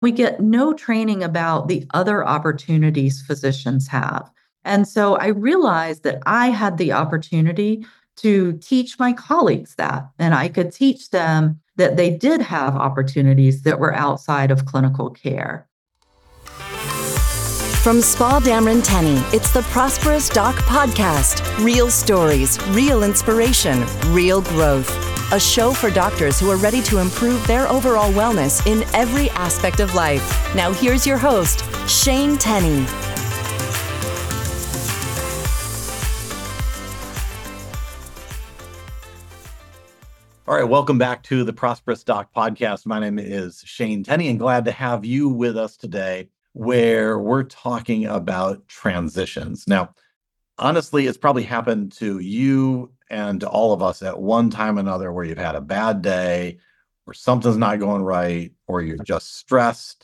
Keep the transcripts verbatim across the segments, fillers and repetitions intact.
we get no training about the other opportunities physicians have. And so I realized that I had the opportunity to teach my colleagues that, and I could teach them that they did have opportunities that were outside of clinical care. From Spa Dameron Tenny, it's the Prosperous Doc Podcast. Real stories, real inspiration, real growth. A show for doctors who are ready to improve their overall wellness in every aspect of life. Now here's your host, Shane Tenny. All right, welcome back to the Prosperous Doc Podcast. My name is Shane Tenny, and glad to have you with us today, where we're talking about transitions. Now, honestly, it's probably happened to you and to all of us at one time or another where you've had a bad day, or something's not going right, or you're just stressed,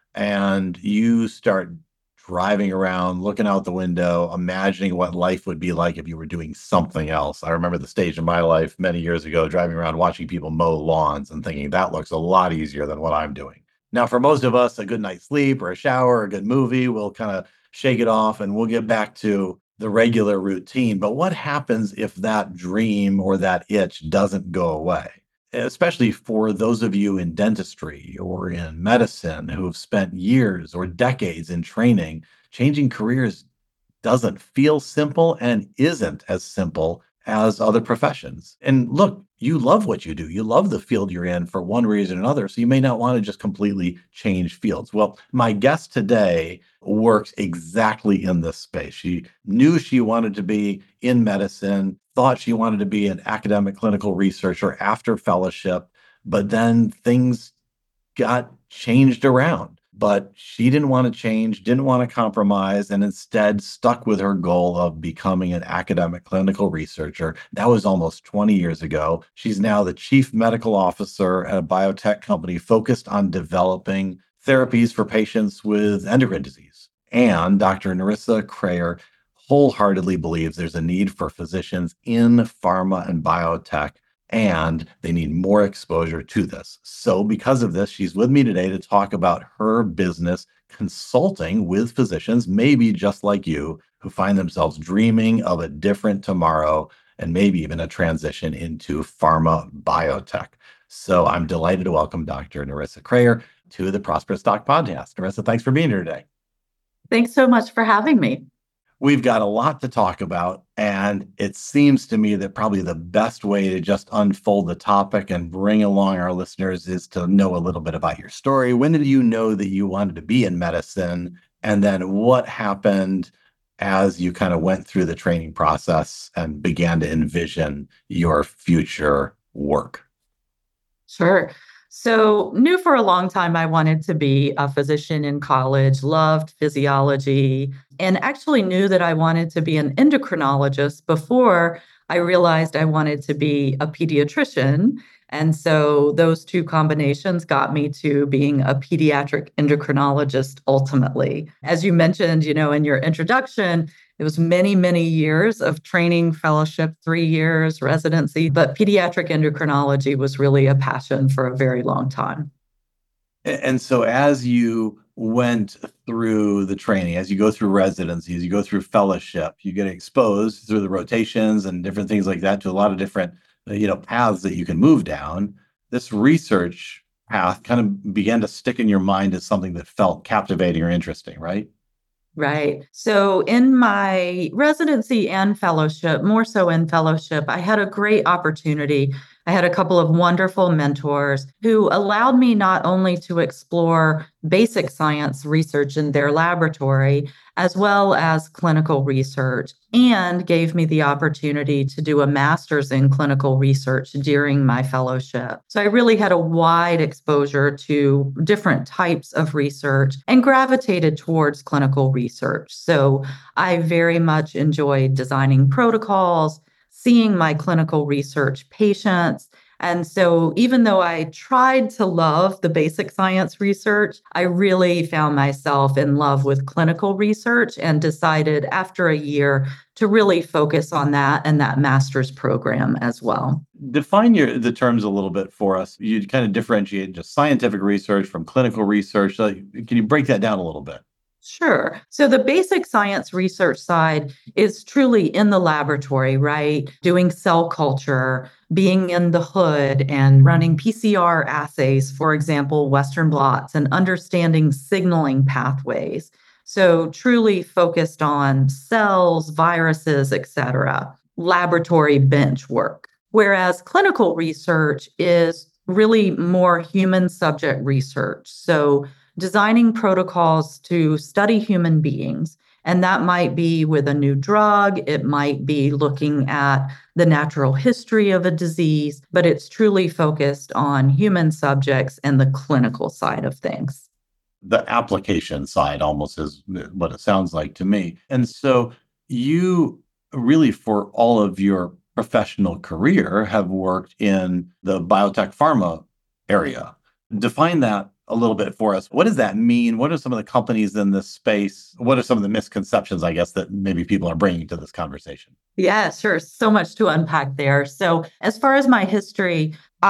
and you start driving around, looking out the window, imagining what life would be like if you were doing something else. I remember the stage in my life many years ago, driving around, watching people mow lawns and thinking that looks a lot easier than what I'm doing. Now, for most of us, a good night's sleep or a shower or a good movie will kind of shake it off and we'll get back to the regular routine. But what happens if that dream or that itch doesn't go away? Especially for those of you in dentistry or in medicine who have spent years or decades in training, changing careers doesn't feel simple and isn't as simple as other professions. And look, you love what you do. You love the field you're in for one reason or another. So you may not want to just completely change fields. Well, my guest today works exactly in this space. She knew she wanted to be in medicine, thought she wanted to be an academic clinical researcher after fellowship, but then things got changed around. But she didn't want to change, didn't want to compromise, and instead stuck with her goal of becoming an academic clinical researcher. That was almost twenty years ago. She's now the chief medical officer at a biotech company focused on developing therapies for patients with endocrine disease. And Doctor Nerissa Kreyer wholeheartedly believes there's a need for physicians in pharma and biotech, and they need more exposure to this. So because of this, she's with me today to talk about her business consulting with physicians, maybe just like you, who find themselves dreaming of a different tomorrow and maybe even a transition into pharma biotech. So I'm delighted to welcome Doctor Nerissa Kreyer to the Prosperous Doc Podcast. Nerissa, thanks for being here today. Thanks so much for having me. We've got a lot to talk about, and it seems to me that probably the best way to just unfold the topic and bring along our listeners is to know a little bit about your story. When did you know that you wanted to be in medicine? And then what happened as you kind of went through the training process and began to envision your future work? Sure. So knew for a long time I wanted to be a physician in college, loved physiology, and actually knew that I wanted to be an endocrinologist before I realized I wanted to be a pediatrician. And so those two combinations got me to being a pediatric endocrinologist ultimately. As you mentioned, you know, in your introduction, it was many, many years of training, fellowship, three years, residency, but pediatric endocrinology was really a passion for a very long time. And so as you went through the training, as you go through residency, as you go through fellowship, you get exposed through the rotations and different things like that to a lot of different, you know, paths that you can move down. This research path kind of began to stick in your mind as something that felt captivating or interesting, right? Right. So in my residency and fellowship, more so in fellowship, I had a great opportunity. I had a couple of wonderful mentors who allowed me not only to explore basic science research in their laboratory, as well as clinical research, and gave me the opportunity to do a master's in clinical research during my fellowship. So I really had a wide exposure to different types of research and gravitated towards clinical research. So I very much enjoyed designing protocols, seeing my clinical research patients, And so even though I tried to love the basic science research, I really found myself in love with clinical research and decided after a year to really focus on that and that master's program as well. Define your the terms a little bit for us. You kind of differentiate just scientific research from clinical research. So can you break that down a little bit? Sure. So the basic science research side is truly in the laboratory, right? Doing cell culture, being in the hood and running P C R assays, for example, Western blots, and understanding signaling pathways. So truly focused on cells, viruses, et cetera, laboratory bench work. Whereas clinical research is really more human subject research. So designing protocols to study human beings. And that might be with a new drug, it might be looking at the natural history of a disease, but it's truly focused on human subjects and the clinical side of things. The application side almost is what it sounds like to me. And so you really, for all of your professional career, have worked in the biotech pharma area. Define that a little bit for us. What does that mean? What are some of the companies in this space? What are some of the misconceptions, I guess, that maybe people are bringing to this conversation? Yeah, sure. So much to unpack there. So, as far as my history,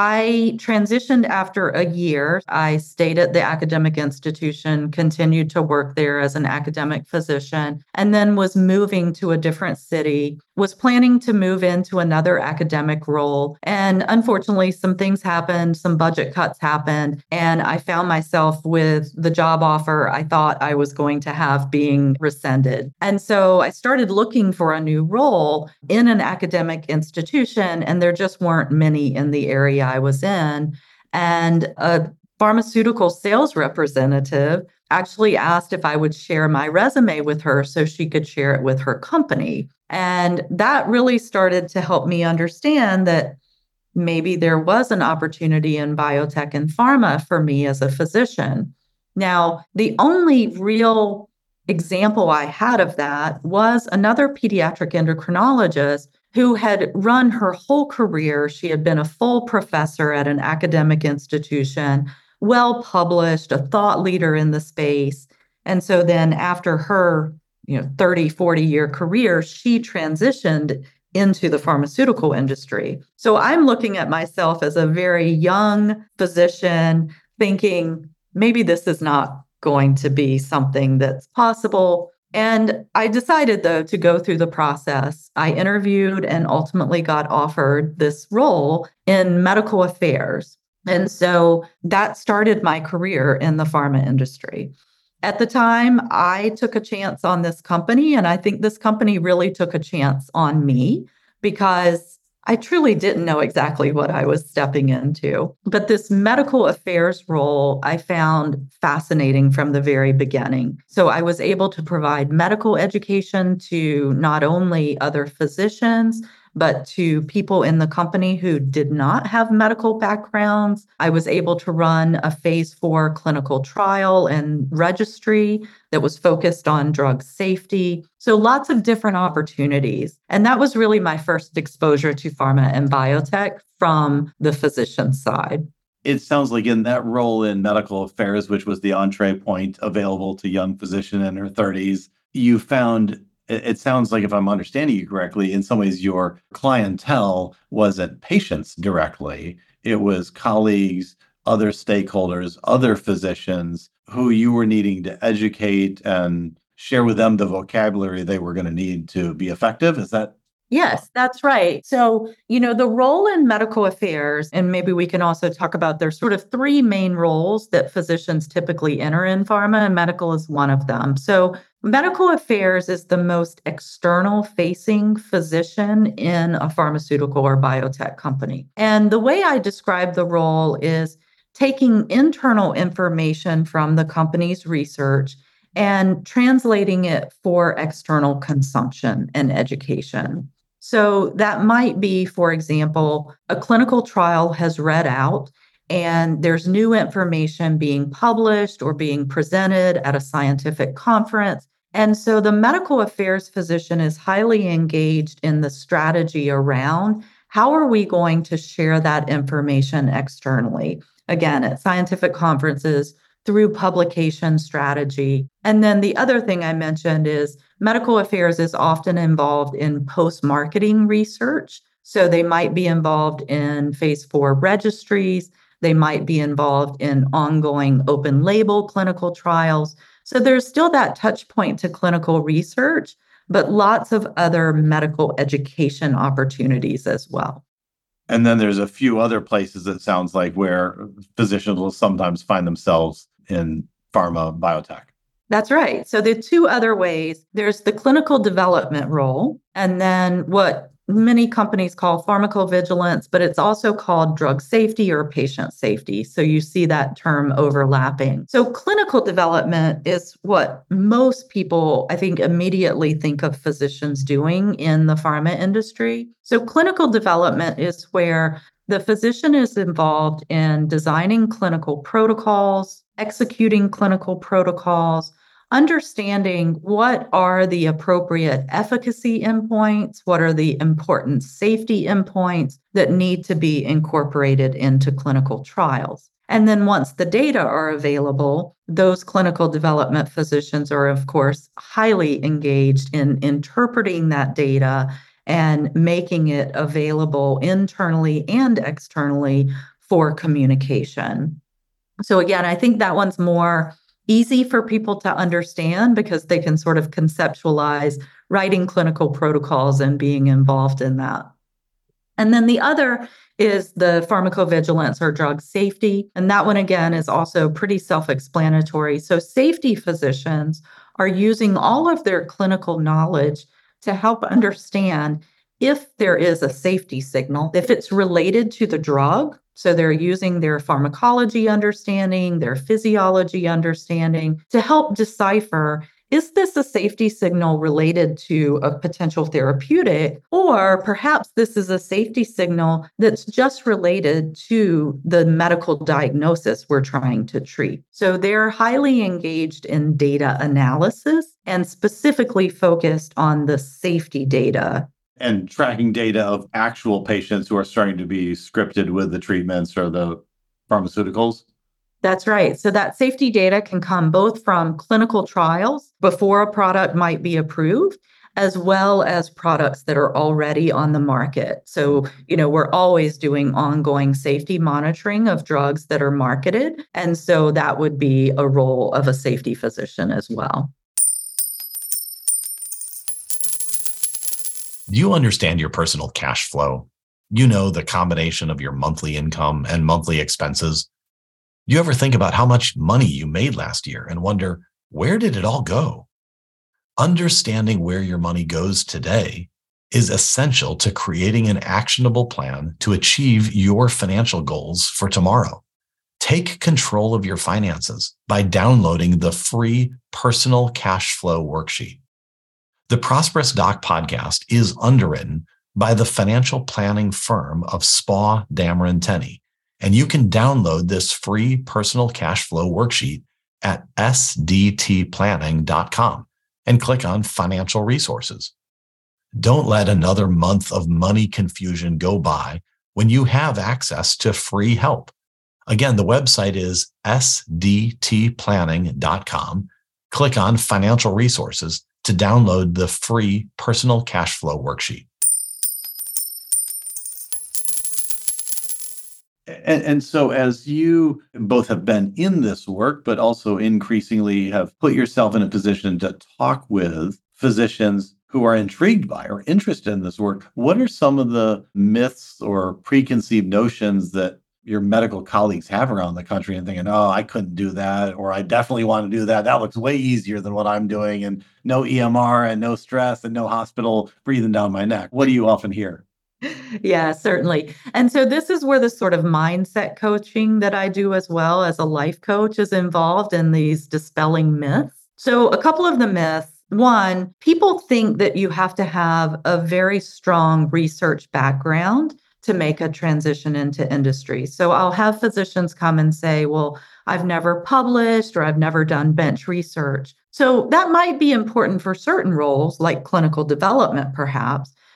I transitioned after a year. I stayed at the academic institution, continued to work there as an academic physician, and then was moving to a different city, was planning to move into another academic role. And unfortunately, some things happened, some budget cuts happened, and I found myself with the job offer I thought I was going to have being rescinded. And so I started looking for a new role in an academic institution, and there just weren't many in the area I was in. And a pharmaceutical sales representative actually asked if I would share my resume with her so she could share it with her company. And that really started to help me understand that maybe there was an opportunity in biotech and pharma for me as a physician. Now, the only real example I had of that was another pediatric endocrinologist who had run her whole career. She had been a full professor at an academic institution, well published, a thought leader in the space. And so then after her, you know, thirty, forty year career, she transitioned into the pharmaceutical industry. So I'm looking at myself as a very young physician thinking maybe this is not going to be something that's possible. And I decided, though, to go through the process. I interviewed and ultimately got offered this role in medical affairs. And so that started my career in the pharma industry. At the time, I took a chance on this company, and I think this company really took a chance on me because I truly didn't know exactly what I was stepping into. But this medical affairs role I found fascinating from the very beginning. So I was able to provide medical education to not only other physicians, but to people in the company who did not have medical backgrounds. I was able to run a phase four clinical trial and registry that was focused on drug safety. So lots of different opportunities. And that was really my first exposure to pharma and biotech from the physician side. It sounds like in that role in medical affairs, which was the entree point available to young physician in her thirties, you found it sounds like, if I'm understanding you correctly, in some ways your clientele wasn't patients directly. It was colleagues, other stakeholders, other physicians who you were needing to educate and share with them the vocabulary they were going to need to be effective. Is that? Yes, that's right. So, you know, the role in medical affairs, and maybe we can also talk about there's sort of three main roles that physicians typically enter in pharma, and medical is one of them. So medical affairs is the most external facing physician in a pharmaceutical or biotech company. And the way I describe the role is taking internal information from the company's research and translating it for external consumption and education. So that might be, for example, a clinical trial has read out and there's new information being published or being presented at a scientific conference. And so the medical affairs physician is highly engaged in the strategy around how are we going to share that information externally? Again, at scientific conferences, through publication strategy. And then the other thing I mentioned is medical affairs is often involved in post-marketing research. So they might be involved in phase four registries. They might be involved in ongoing open label clinical trials. So there's still that touch point to clinical research, but lots of other medical education opportunities as well. And then there's a few other places, it sounds like, where physicians will sometimes find themselves in pharma biotech. That's right. So the two other ways, there's the clinical development role, and then what many companies call pharmacovigilance, but it's also called drug safety or patient safety. So you see that term overlapping. So clinical development is what most people, I think, immediately think of physicians doing in the pharma industry. So clinical development is where the physician is involved in designing clinical protocols, executing clinical protocols, understanding what are the appropriate efficacy endpoints, what are the important safety endpoints that need to be incorporated into clinical trials. And then once the data are available, those clinical development physicians are, of course, highly engaged in interpreting that data and making it available internally and externally for communication. So again, I think that one's more easy for people to understand because they can sort of conceptualize writing clinical protocols and being involved in that. And then the other is the pharmacovigilance or drug safety. And that one, again, is also pretty self-explanatory. So safety physicians are using all of their clinical knowledge to help understand if there is a safety signal, if it's related to the drug. So they're using their pharmacology understanding, their physiology understanding to help decipher, is this a safety signal related to a potential therapeutic, or perhaps this is a safety signal that's just related to the medical diagnosis we're trying to treat. So they're highly engaged in data analysis and specifically focused on the safety data. And tracking data of actual patients who are starting to be scripted with the treatments or the pharmaceuticals? That's right. So that safety data can come both from clinical trials before a product might be approved, as well as products that are already on the market. So, you know, we're always doing ongoing safety monitoring of drugs that are marketed. And so that would be a role of a safety physician as well. Do you understand your personal cash flow? You know the combination of your monthly income and monthly expenses. Do you ever think about how much money you made last year and wonder, where did it all go? Understanding where your money goes today is essential to creating an actionable plan to achieve your financial goals for tomorrow. Take control of your finances by downloading the free Personal Cash Flow Worksheet. The Prosperous Doc podcast is underwritten by the financial planning firm of Spa, Dameron, Tenney, and you can download this free personal cash flow worksheet at s d t planning dot com and click on Financial Resources. Don't let another month of money confusion go by when you have access to free help. Again, the website is s d t planning dot com. Click on Financial Resources to download the free personal cash flow worksheet. And, and so as you both have been in this work, but also increasingly have put yourself in a position to talk with physicians who are intrigued by or interested in this work, what are some of the myths or preconceived notions that your medical colleagues have around the country and thinking, oh, I couldn't do that, or I definitely want to do that. That looks way easier than what I'm doing, and no E M R and no stress and no hospital breathing down my neck. What do you often hear? Yeah, certainly. And so this is where the sort of mindset coaching that I do as well as a life coach is involved in these dispelling myths. So a couple of the myths. One, people think that you have to have a very strong research background to make a transition into industry. So I'll have physicians come and say, well, I've never published or I've never done bench research. So that might be important for certain roles like clinical development, perhaps.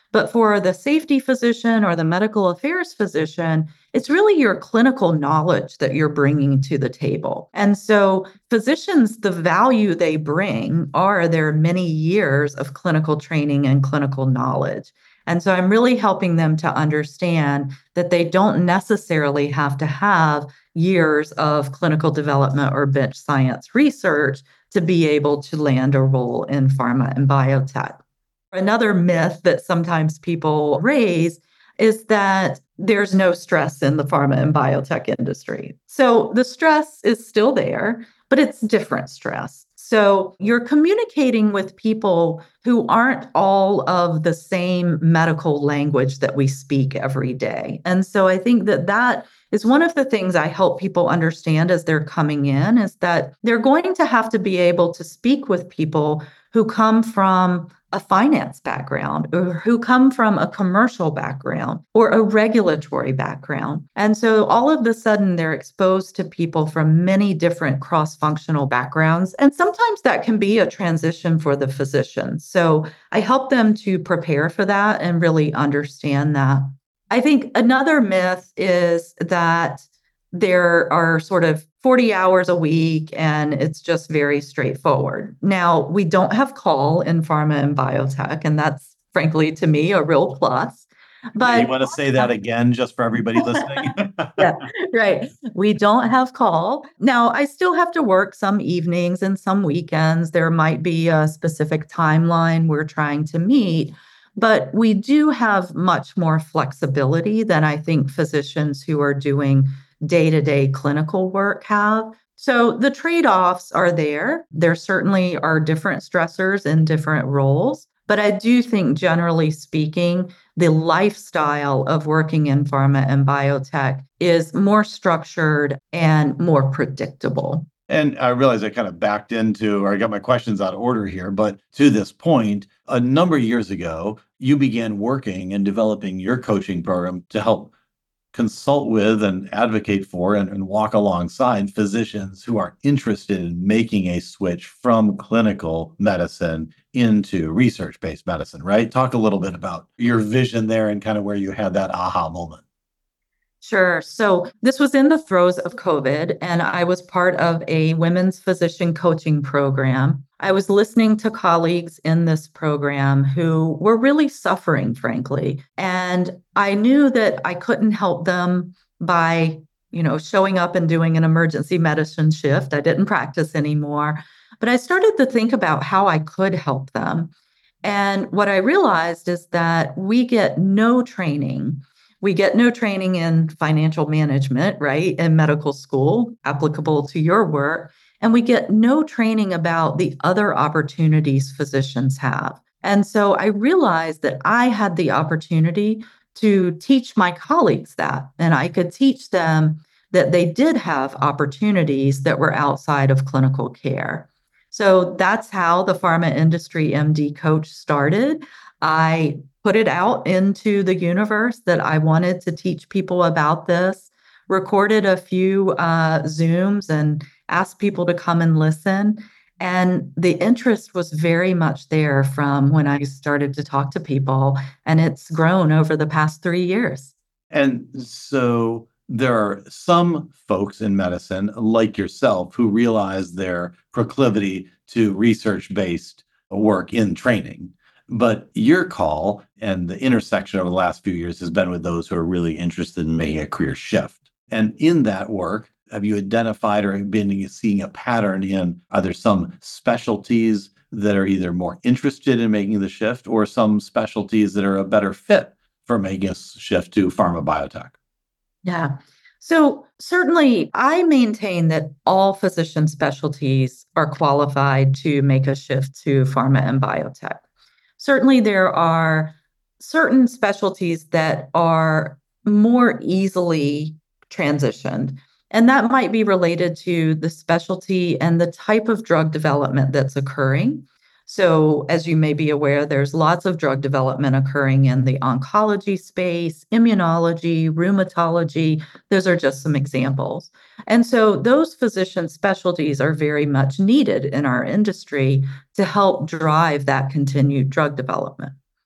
But for the safety physician or the medical affairs physician, it's really your clinical knowledge that you're bringing to the table. And so physicians, the value they bring are their many years of clinical training and clinical knowledge. And so I'm really helping them to understand that they don't necessarily have to have years of clinical development or bench science research to be able to land a role in pharma and biotech. Another myth that sometimes people raise is that there's no stress in the pharma and biotech industry. So the stress is still there, but it's different stress. So you're communicating with people who aren't all of the same medical language that we speak every day. And so I think that that is one of the things I help people understand as they're coming in, is that they're going to have to be able to speak with people who come from a finance background or who come from a commercial background or a regulatory background. And so all of a sudden they're exposed to people from many different cross-functional backgrounds. And sometimes that can be a transition for the physician. So I help them to prepare for that and really understand that. I think another myth is that there are sort of forty hours a week and it's just very straightforward. Now, we don't have call in pharma and biotech, and that's frankly to me a real plus. But yeah, you want to say that again just for everybody listening? Yeah, right. We don't have call. Now, I still have to work some evenings and some weekends. There might be a specific timeline we're trying to meet. But we do have much more flexibility than I think physicians who are doing day-to-day clinical work have. So the trade-offs are there. There certainly are different stressors in different roles. But I do think, generally speaking, the lifestyle of working in pharma and biotech is more structured and more predictable. And I realize I kind of backed into, or I got my questions out of order here, but to this point, a number of years ago, you began working and developing your coaching program to help consult with and advocate for and, and walk alongside physicians who are interested in making a switch from clinical medicine into research-based medicine, right? Talk a little bit about your vision there and kind of where you had that aha moment. Sure. So this was in the throes of COVID, and I was part of a women's physician coaching program. I was listening to colleagues in this program who were really suffering, frankly. And I knew that I couldn't help them by, you know, showing up and doing an emergency medicine shift. I didn't practice anymore. But I started to think about how I could help them. And what I realized is that we get no training. We get no training in financial management, right, in medical school, applicable to your work. And we get no training about the other opportunities physicians have. And so I realized that I had the opportunity to teach my colleagues that, and I could teach them that they did have opportunities that were outside of clinical care. So that's how the Pharma Industry M D Coach started. I put it out into the universe that I wanted to teach people about this, recorded a few uh, Zooms and asked people to come and listen. And the interest was very much there from when I started to talk to people, and it's grown over the past three years. And so there are some folks in medicine like yourself who realize their proclivity to research-based work in training. But your call and the intersection over the last few years has been with those who are really interested in making a career shift. And in that work, have you identified or been seeing a pattern in, are there some specialties that are either more interested in making the shift or some specialties that are a better fit for making a shift to pharma biotech? Yeah. So certainly I maintain that all physician specialties are qualified to make a shift to pharma and biotech. Certainly there are certain specialties that are more easily transitioned. And that might be related to the specialty and the type of drug development that's occurring. So as you may be aware, there's lots of drug development occurring in the oncology space, immunology, rheumatology. Those are just some examples. And so those physician specialties are very much needed in our industry to help drive that continued drug development.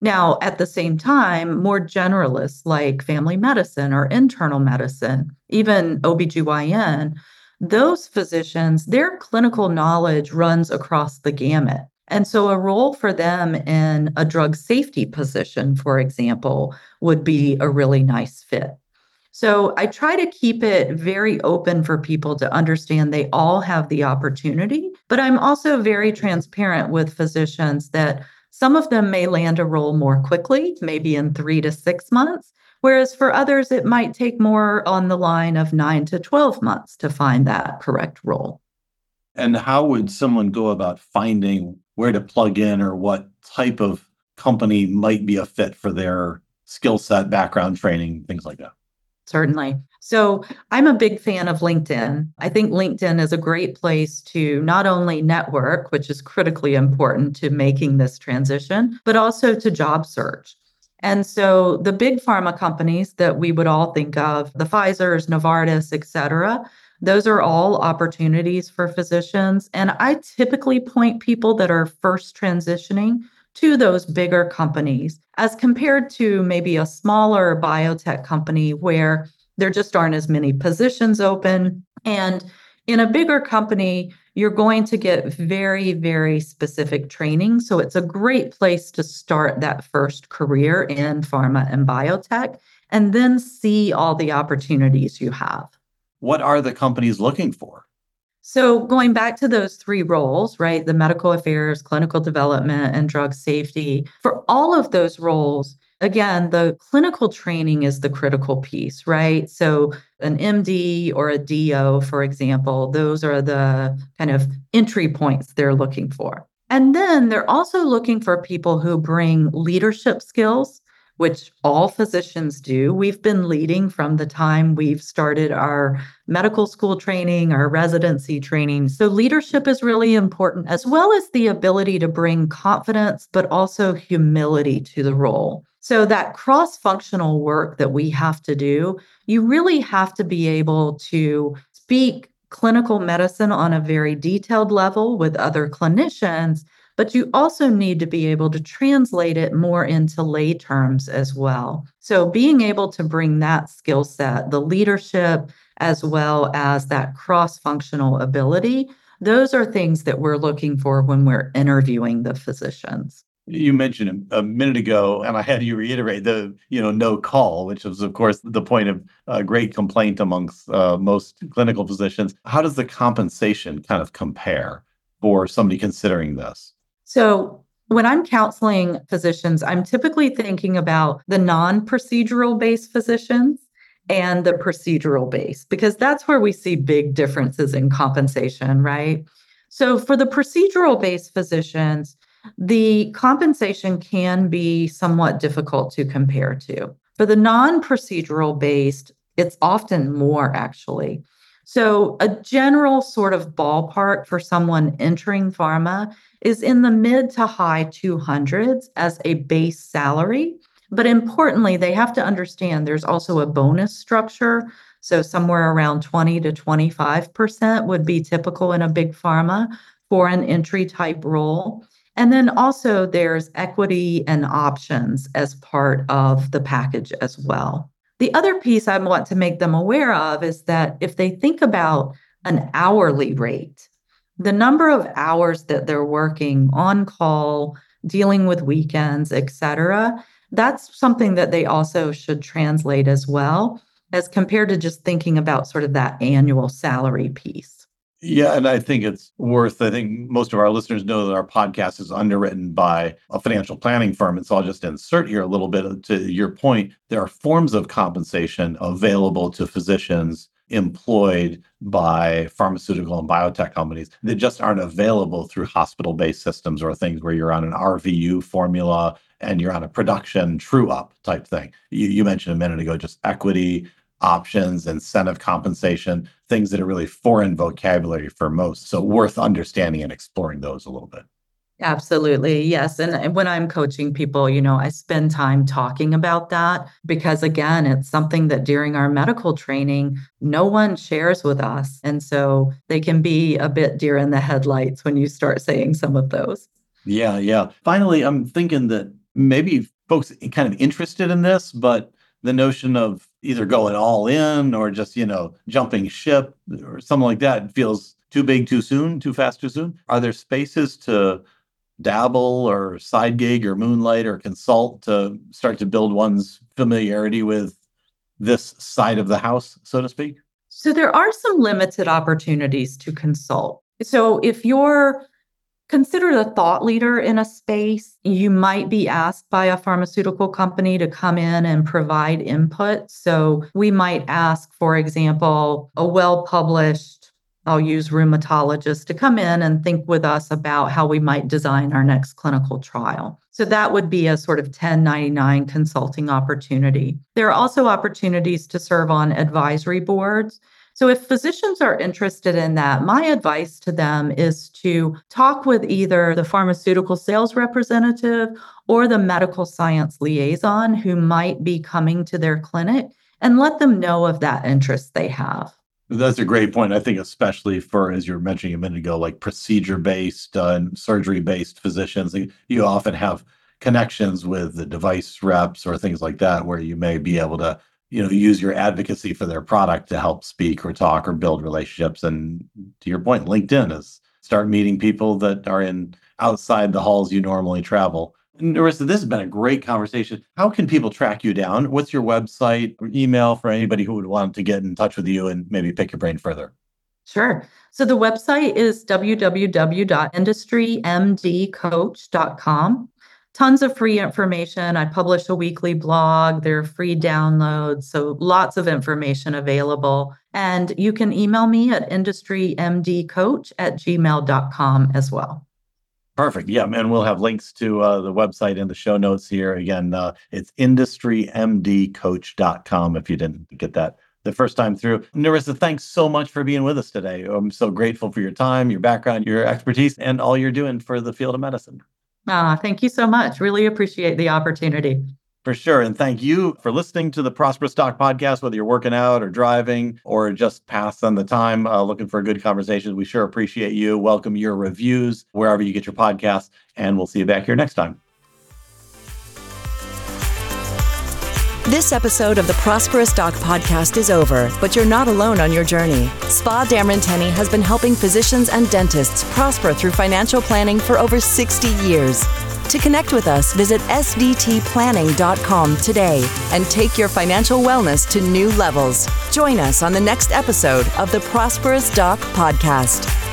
Now, at the same time, more generalists like family medicine or internal medicine, even O B G Y N, those physicians, their clinical knowledge runs across the gamut. And so a role for them in a drug safety position, for example, would be a really nice fit. So I try to keep it very open for people to understand they all have the opportunity, but I'm also very transparent with physicians that some of them may land a role more quickly, maybe in three to six months, whereas for others, it might take more on the line of nine to twelve months to find that correct role. And how would someone go about finding where to plug in or what type of company might be a fit for their skill set, background, training, things like that? Certainly. So I'm a big fan of LinkedIn. I think LinkedIn is a great place to not only network, which is critically important to making this transition, but also to job search. And so the big pharma companies that we would all think of, the Pfizers, Novartis, et cetera, those are all opportunities for physicians. And I typically point people that are first transitioning to those bigger companies as compared to maybe a smaller biotech company where there just aren't as many positions open. And in a bigger company, you're going to get very, very specific training. So it's a great place to start that first career in pharma and biotech and then see all the opportunities you have. What are the companies looking for? So going back to those three roles, right, the medical affairs, clinical development, and drug safety, for all of those roles, again, the clinical training is the critical piece, right? So an M D or a D O, for example, those are the kind of entry points they're looking for. And then they're also looking for people who bring leadership skills, which all physicians do. We've been leading from the time we've started our medical school training, our residency training. So leadership is really important, as well as the ability to bring confidence, but also humility to the role. So that cross-functional work that we have to do, you really have to be able to speak clinical medicine on a very detailed level with other clinicians, but you also need to be able to translate it more into lay terms as well. So being able to bring that skill set, the leadership, as well as that cross-functional ability, those are things that we're looking for when we're interviewing the physicians. You mentioned a minute ago, and I had you reiterate the, you know, no call, which is, of course, the point of uh, great complaint amongst uh, most clinical physicians. How does the compensation kind of compare for somebody considering this? So when I'm counseling physicians, I'm typically thinking about the non-procedural based physicians and the procedural based, because that's where we see big differences in compensation, right? So for the procedural based physicians, the compensation can be somewhat difficult to compare to. For the non-procedural based, it's often more actually. So a general sort of ballpark for someone entering pharma is in the mid to high two hundreds as a base salary. But importantly, they have to understand there's also a bonus structure. So somewhere around twenty to twenty-five percent would be typical in a big pharma for an entry type role. And then also there's equity and options as part of the package as well. The other piece I want to make them aware of is that if they think about an hourly rate, the number of hours that they're working on call, dealing with weekends, et cetera, that's something that they also should translate as well, as compared to just thinking about sort of that annual salary piece. Yeah, and I think it's worth, I think most of our listeners know that our podcast is underwritten by a financial planning firm. And so I'll just insert here a little bit to your point. There are forms of compensation available to physicians employed by pharmaceutical and biotech companies that just aren't available through hospital-based systems or things where you're on an R V U formula and you're on a production true-up type thing. You, you mentioned a minute ago just equity, options, incentive compensation, things that are really foreign vocabulary for most. So worth understanding and exploring those a little bit. Absolutely. Yes. And when I'm coaching people, you know, I spend time talking about that because, again, it's something that during our medical training, no one shares with us. And so they can be a bit deer in the headlights when you start saying some of those. Yeah. Yeah. Finally, I'm thinking that maybe folks kind of interested in this, but the notion of either going all in or just, you know, jumping ship or something like that feels too big too soon, too fast too soon. Are there spaces to dabble or side gig or moonlight or consult to start to build one's familiarity with this side of the house, so to speak? So there are some limited opportunities to consult. So if you're considered a thought leader in a space, you might be asked by a pharmaceutical company to come in and provide input. So we might ask, for example, a well-published, I'll use rheumatologist, to come in and think with us about how we might design our next clinical trial. So that would be a sort of ten ninety-nine consulting opportunity. There are also opportunities to serve on advisory boards. So if physicians are interested in that, my advice to them is to talk with either the pharmaceutical sales representative or the medical science liaison who might be coming to their clinic and let them know of that interest they have. That's a great point. I think especially for, as you were mentioning a minute ago, like procedure-based uh, and surgery-based physicians, you often have connections with the device reps or things like that, where you may be able to, you know, use your advocacy for their product to help speak or talk or build relationships. And to your point, LinkedIn is start meeting people that are in outside the halls you normally travel. Nerissa, this has been a great conversation. How can people track you down? What's your website or email for anybody who would want to get in touch with you and maybe pick your brain further? Sure. So the website is w w w dot industry m d coach dot com. Tons of free information. I publish a weekly blog. There are free downloads. So lots of information available. And you can email me at industry m d coach at gmail dot com as well. Perfect. Yeah, and we'll have links to uh, the website in the show notes here. Again, uh, it's industry m d coach dot com if you didn't get that the first time through. Nerissa, thanks so much for being with us today. I'm so grateful for your time, your background, your expertise, and all you're doing for the field of medicine. Ah, thank you so much. Really appreciate the opportunity. For sure. And thank you for listening to the Prosperous Doc podcast, whether you're working out or driving or just pass on the time uh, looking for a good conversation. We sure appreciate you. Welcome your reviews wherever you get your podcasts, and we'll see you back here next time. This episode of the Prosperous Doc podcast is over, but you're not alone on your journey. Spa Dameron Tenny has been helping physicians and dentists prosper through financial planning for over sixty years. To connect with us, visit s d t planning dot com today and take your financial wellness to new levels. Join us on the next episode of the Prosperous Doc podcast.